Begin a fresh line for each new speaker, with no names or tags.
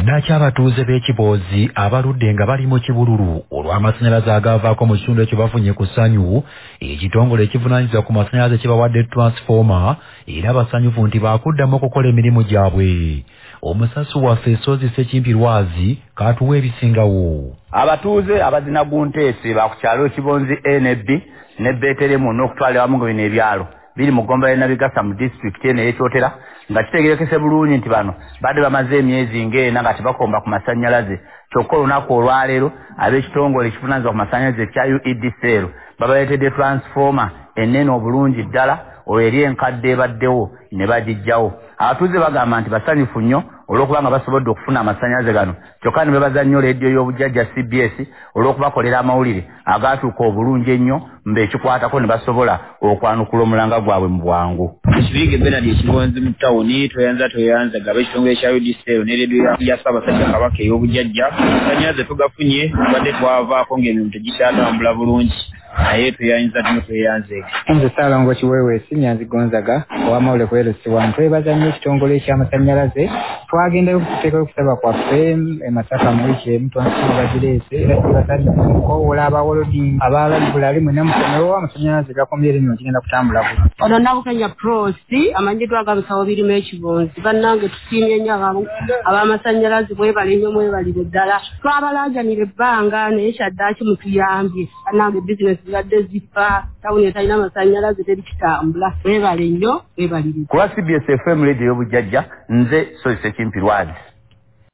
Baddaaki abatuuze b'Ekiboozi abaludde nga bali mu kibululu olw'amasannyalaze agaavaako mu kitundu ekyo bafunye ku ssanyu ekitongole ekivunaanyizibwa ku masannyalaze kibawadde transformer era basanyufu nti baakuddamu okukola emirimu gyabwe. Omusasu waffe Soozi Ssekimpi Lwazi kaatuwa ebisingawo.
Abatuuze abazina Gunteesi bakukyalo Ekibonzi A ne B ne Beeteremu n'okutwala wamu bino ebyalo biri mu Ggombolola ne Nabigasa mu disitulikiti eno ey'Ekyotera nga kitegerekese bulungi nti bano badde bamaze emyezi ng'ena nga tebakomba ku masannyalaze. Kyokka olunaku olwaleero ab'ekitongole ekivunaanyizibwa ku masannyalaze ekya UEDCL babaleetedde transformer ennene obulungi ddala olwo eri enkadde ebaddewo ne bagiggyawo. Abatuuze bagamba nti basanyufu nnyo olw'okubanga basobodde okufuna amasannyalaze gano, kyokka ne bebaza nnyo leediyo y'obujjajja CBS olw'okubakolera amawulire agaatuuka obulungi ennyo mbeekikwatako ne basobola okwanukula omulanga gwabwe mu bwangu.
Ekibirige Bernard Ekibonzi mu ttawuni toyanza gaba ekitongole ekya UDCL ne leediyo ya Ssaabasajja Kabaka ey'obujjajja amasannyalaze tugafunye tubadde twavaako ng'emirimu tegikyatambula bulungi naye tuyinza tweyanzeeko.
Nze Ssaalongo Kiweeweesi Nyanzi Gonzaga ow'amawulire ku LC1 twebaza nnyo ekitongole eky'amasannyalaze twagendayo okuteekayo okusaba kwaffe Masaka mu wiiki emu twansoma bagireese era tubasabye okukoowola abawolodi abalabulali mwena musomero amasannyalaze gakomye eri nno kigenda kutambula bulungi.
Ono Nabukenya Prosi amanyiddwa agabisawo birimu Ekibonzi bannange tusiimye nnyo ab'amasannyalaze mwebale nnyo mwebalire ddala twabalaajanira ebbanga naye kyaddaaki mutuyambye bannange bizinesi zibadde zifa tawuni etalina amasannyalaze terikitambula mwebale nnyo mwebalire.
Ku lwa CBS FM leediyo y'obujjajja nze Soozi Ssekimpi Lwazi.